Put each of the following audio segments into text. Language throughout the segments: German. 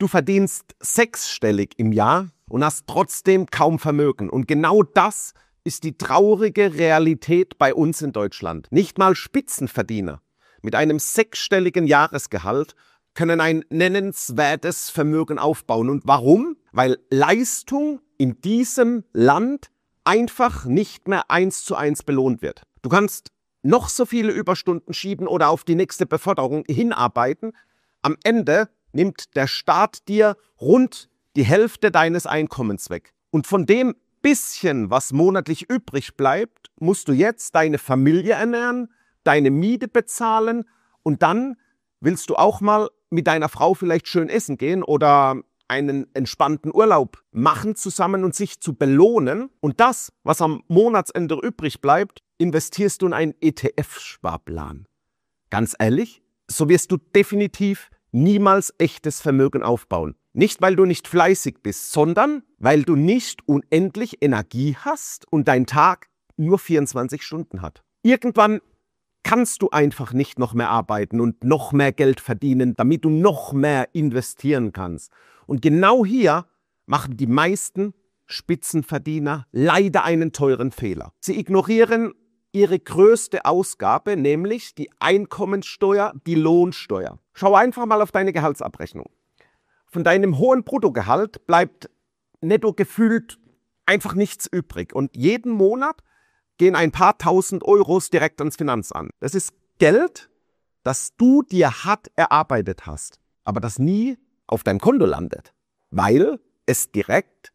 Du verdienst sechsstellig im Jahr und hast trotzdem kaum Vermögen. Und genau das ist die traurige Realität bei uns in Deutschland. Nicht mal Spitzenverdiener mit einem sechsstelligen Jahresgehalt können ein nennenswertes Vermögen aufbauen. Und warum? Weil Leistung in diesem Land einfach nicht mehr 1:1 belohnt wird. Du kannst noch so viele Überstunden schieben oder auf die nächste Beförderung hinarbeiten. Am Ende nimmt der Staat dir rund die Hälfte deines Einkommens weg. Und von dem bisschen, was monatlich übrig bleibt, musst du jetzt deine Familie ernähren, deine Miete bezahlen und dann willst du auch mal mit deiner Frau vielleicht schön essen gehen oder einen entspannten Urlaub machen zusammen und sich zu belohnen. Und das, was am Monatsende übrig bleibt, investierst du in einen ETF-Sparplan. Ganz ehrlich, so wirst du definitiv niemals echtes Vermögen aufbauen. Nicht, weil du nicht fleißig bist, sondern weil du nicht unendlich Energie hast und dein Tag nur 24 Stunden hat. Irgendwann kannst du einfach nicht noch mehr arbeiten und noch mehr Geld verdienen, damit du noch mehr investieren kannst. Und genau hier machen die meisten Spitzenverdiener leider einen teuren Fehler. Sie ignorieren ihre größte Ausgabe, nämlich die Einkommensteuer, die Lohnsteuer. Schau einfach mal auf deine Gehaltsabrechnung. Von deinem hohen Bruttogehalt bleibt netto gefühlt einfach nichts übrig. Und jeden Monat gehen ein paar tausend Euros direkt ans Finanzamt. Das ist Geld, das du dir hart erarbeitet hast, aber das nie auf deinem Konto landet, weil es direkt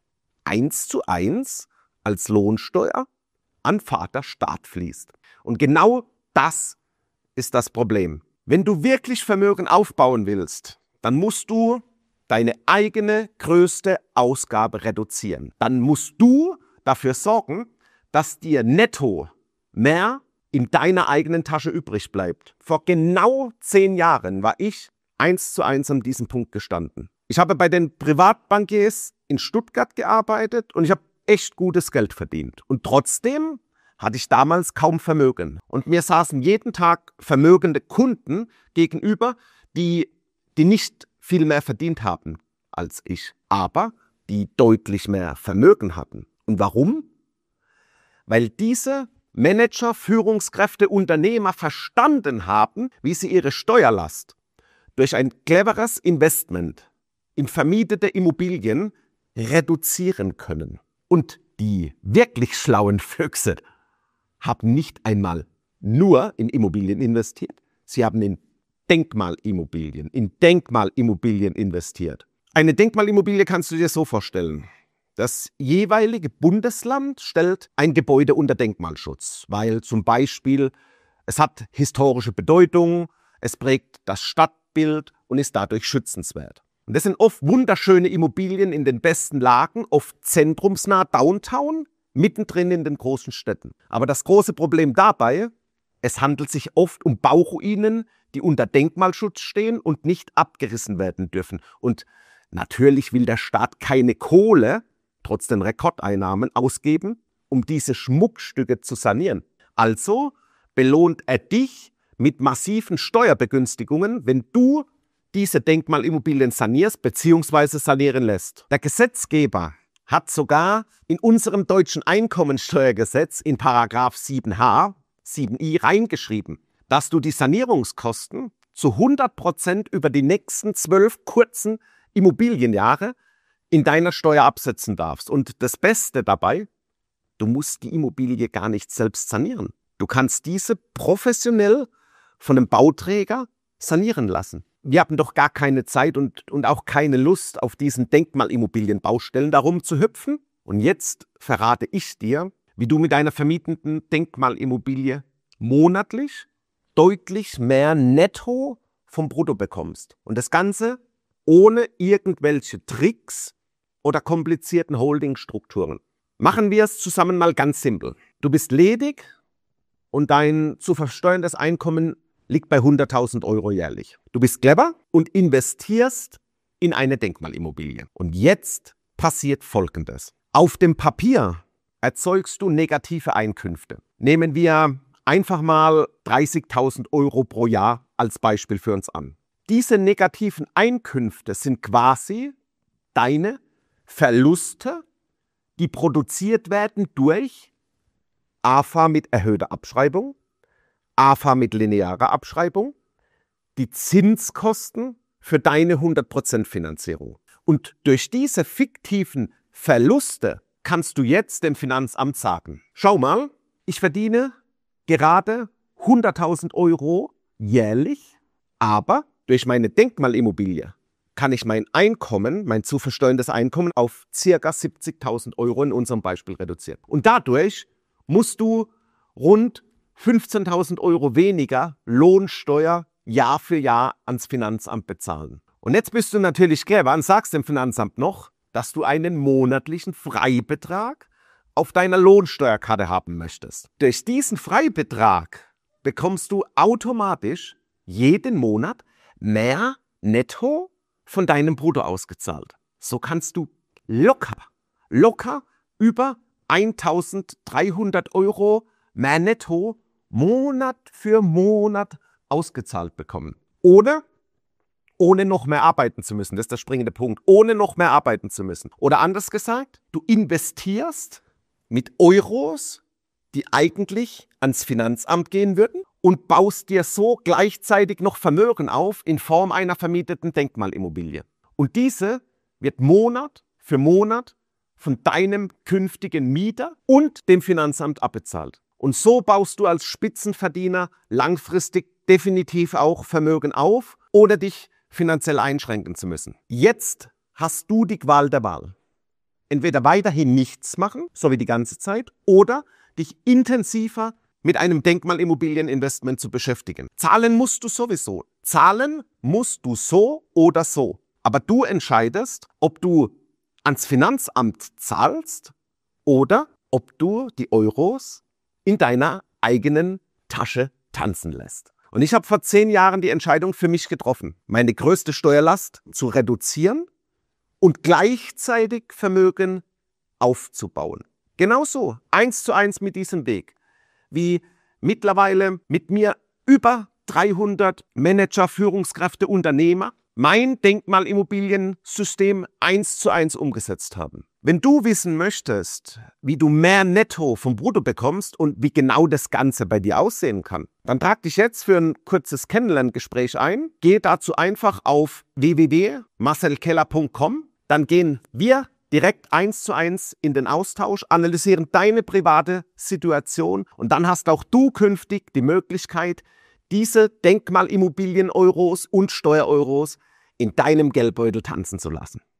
1:1 als Lohnsteuer an Vaterstaat fließt. Und genau das ist das Problem. Wenn du wirklich Vermögen aufbauen willst, dann musst du deine eigene größte Ausgabe reduzieren. Dann musst du dafür sorgen, dass dir netto mehr in deiner eigenen Tasche übrig bleibt. Vor genau 10 Jahren war ich 1:1 an diesem Punkt gestanden. Ich habe bei den Privatbankiers in Stuttgart gearbeitet und ich habe echt gutes Geld verdient. Und trotzdem hatte ich damals kaum Vermögen. Und mir saßen jeden Tag vermögende Kunden gegenüber, die nicht viel mehr verdient haben als ich, aber die deutlich mehr Vermögen hatten. Und warum? Weil diese Manager, Führungskräfte, Unternehmer verstanden haben, wie sie ihre Steuerlast durch ein cleveres Investment in vermietete Immobilien reduzieren können. Und die wirklich schlauen Füchse haben nicht einmal nur in Immobilien investiert, sie haben in Denkmalimmobilien investiert. Eine Denkmalimmobilie kannst du dir so vorstellen. Das jeweilige Bundesland stellt ein Gebäude unter Denkmalschutz, weil zum Beispiel es hat historische Bedeutung, es prägt das Stadtbild und ist dadurch schützenswert. Und das sind oft wunderschöne Immobilien in den besten Lagen, oft zentrumsnah, Downtown, mittendrin in den großen Städten. Aber das große Problem dabei, es handelt sich oft um Bauruinen, die unter Denkmalschutz stehen und nicht abgerissen werden dürfen. Und natürlich will der Staat keine Kohle, trotz den Rekordeinnahmen, ausgeben, um diese Schmuckstücke zu sanieren. Also belohnt er dich mit massiven Steuerbegünstigungen, wenn du diese Denkmalimmobilien sanierst bzw. sanieren lässt. Der Gesetzgeber hat sogar in unserem deutschen Einkommensteuergesetz in Paragraph 7h, 7i reingeschrieben, dass du die Sanierungskosten zu 100% über die nächsten 12 kurzen Immobilienjahre in deiner Steuer absetzen darfst. Und das Beste dabei, du musst die Immobilie gar nicht selbst sanieren. Du kannst diese professionell von einem Bauträger sanieren lassen. Wir haben doch gar keine Zeit und auch keine Lust, auf diesen Denkmalimmobilienbaustellen darum zu hüpfen. Und jetzt verrate ich dir, wie du mit einer vermietenden Denkmalimmobilie monatlich deutlich mehr netto vom Brutto bekommst. Und das Ganze ohne irgendwelche Tricks oder komplizierten Holdingstrukturen. Machen wir es zusammen mal ganz simpel. Du bist ledig und dein zu versteuerndes Einkommen liegt bei 100.000 Euro jährlich. Du bist clever und investierst in eine Denkmalimmobilie. Und jetzt passiert Folgendes. Auf dem Papier erzeugst du negative Einkünfte. Nehmen wir einfach mal 30.000 Euro pro Jahr als Beispiel für uns an. diese negativen Einkünfte sind quasi deine Verluste, die produziert werden durch AFA mit erhöhter Abschreibung, AFA mit linearer Abschreibung, die Zinskosten für deine 100% Finanzierung. Und durch diese fiktiven Verluste kannst du jetzt dem Finanzamt sagen, schau mal, ich verdiene gerade 100.000 Euro jährlich, aber durch meine Denkmalimmobilie kann ich mein Einkommen, mein zu versteuerndes Einkommen auf ca. 70.000 Euro in unserem Beispiel reduzieren. Und dadurch musst du rund 15.000 Euro weniger Lohnsteuer Jahr für Jahr ans Finanzamt bezahlen. Und jetzt bist du natürlich Gräber und sagst dem Finanzamt noch, dass du einen monatlichen Freibetrag auf deiner Lohnsteuerkarte haben möchtest. Durch diesen Freibetrag bekommst du automatisch jeden Monat mehr netto von deinem Brutto ausgezahlt. So kannst du locker über 1.300 Euro mehr netto Monat für Monat ausgezahlt bekommen. Oder ohne noch mehr arbeiten zu müssen. Das ist der springende Punkt. Ohne noch mehr arbeiten zu müssen. Oder anders gesagt, du investierst mit Euros, die eigentlich ans Finanzamt gehen würden, und baust dir so gleichzeitig noch Vermögen auf in Form einer vermieteten Denkmalimmobilie. Und diese wird Monat für Monat von deinem künftigen Mieter und dem Finanzamt abbezahlt. Und so baust du als Spitzenverdiener langfristig definitiv auch Vermögen auf, ohne dich finanziell einschränken zu müssen. Jetzt hast du die Qual der Wahl. Entweder weiterhin nichts machen, so wie die ganze Zeit, oder dich intensiver mit einem Denkmalimmobilieninvestment zu beschäftigen. Zahlen musst du sowieso. Zahlen musst du so oder so. Aber du entscheidest, ob du ans Finanzamt zahlst oder ob du die Euros in deiner eigenen Tasche tanzen lässt. Und ich habe vor 10 Jahren die Entscheidung für mich getroffen, meine größte Steuerlast zu reduzieren und gleichzeitig Vermögen aufzubauen. Genauso, 1:1 mit diesem Weg, wie mittlerweile mit mir über 300 Manager, Führungskräfte, Unternehmer mein Denkmalimmobiliensystem 1:1 umgesetzt haben. Wenn du wissen möchtest, wie du mehr Netto vom Brutto bekommst und wie genau das Ganze bei dir aussehen kann, dann trag dich jetzt für ein kurzes Kennenlerngespräch ein. Gehe dazu einfach auf www.marcelkeller.com. Dann gehen wir direkt 1:1 in den Austausch, analysieren deine private Situation und dann hast auch du künftig die Möglichkeit, diese Denkmalimmobilien-Euros und Steuer-Euros in deinem Geldbeutel tanzen zu lassen.